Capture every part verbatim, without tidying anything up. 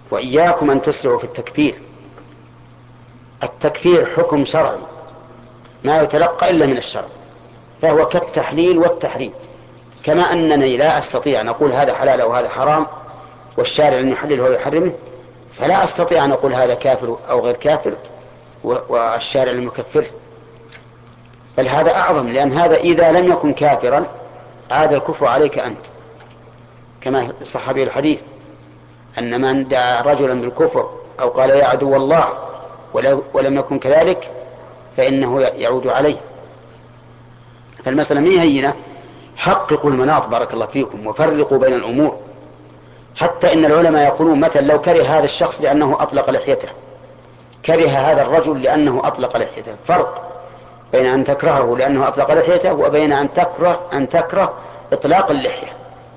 وإياكم أن تسرعوا في التكفير. التكفير حكم شرعي ما يتلقى إلا من الشرع، فهو كالتحليل والتحريم. كما أنني لا أستطيع أن أقول هذا حلال أو هذا حرام والشارع لم يحلله ويحرمه، فلا أستطيع أن أقول هذا كافر أو غير كافر والشارع لم يكفره، بل هذا أعظم، لأن هذا إذا لم يكن كافرا عاد الكفر عليك أنت، كما صح به الحديث أن من دعا رجلا بالكفر أو قال يا عدو الله ولم يكن كذلك فإنه يعود عليه. فالمسألة مي هينة، حققوا المناط بارك الله فيكم وفرقوا بين الأمور. حتى إن العلماء يقولون مثلا لو كره هذا الشخص لأنه أطلق لحيته، كره هذا الرجل لأنه أطلق لحيته، فرق بين أن تكرهه لأنه أطلق لحيته وبين أن تكره أن تكره إطلاق اللحية.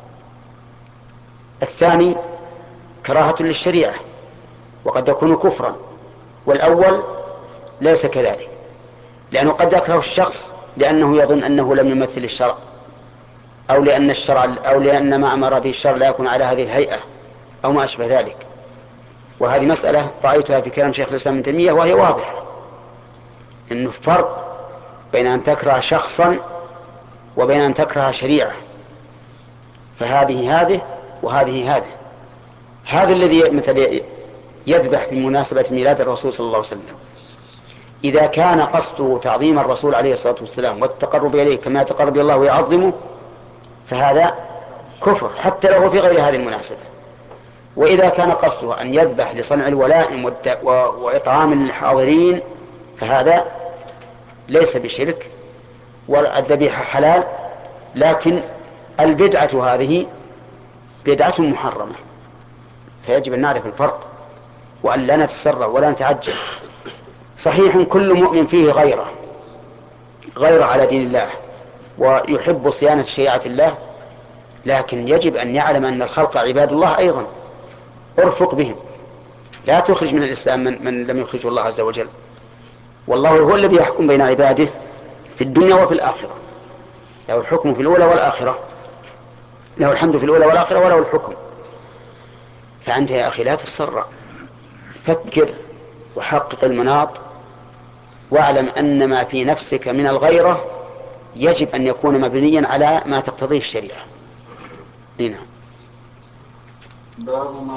الثاني كراهة للشريعة وقد يكون كفرا، والأول ليس كذلك، لأنه قد يكره الشخص لأنه يظن أنه لم يمثل الشرع، أو لأن الشرع أو لأن ما أمر به الشرع لا يكون على هذه الهيئة أو ما أشبه ذلك. وهذه مسألة رأيتها في كلام شيخ الإسلام ابن تيمية وهي واضحة، إنه فرق بين أن تكره شخصا وبين أن تكره شريعة، فهذه هذه وهذه هذه. هذا الذي مثل يذبح بمناسبة ميلاد الرسول صلى الله عليه وسلم، إذا كان قصده تعظيم الرسول عليه الصلاة والسلام والتقرب إليه كما يتقرب الله ويعظمه فهذا كفر حتى لو في غير هذه المناسبة. وإذا كان قصده أن يذبح لصنع الولائم وإطعام الحاضرين فهذا ليس بشرك، والذبيحة حلال، لكن البدعة هذه بدعة محرمة، فيجب أن نعرف الفرق وأن لا نتسرع ولا نتعجل. صحيح كل مؤمن فيه غيرة غيرة على دين الله ويحب صيانة شريعة الله، لكن يجب أن يعلم أن الخلق عباد الله أيضا، ارفق بهم، لا تخرج من الإسلام من, من لم يخرجه الله عز وجل. والله هو الذي يحكم بين عباده في الدنيا وفي الآخرة، له الحكم في الأولى والآخرة، له الحمد في الأولى والآخرة وله الحكم. فأنت يا أخي لا تتسرع، فكر وحقق المناط، واعلم أن ما في نفسك من الغيرة يجب أن يكون مبنيا على ما تقتضيه الشريعة. هنا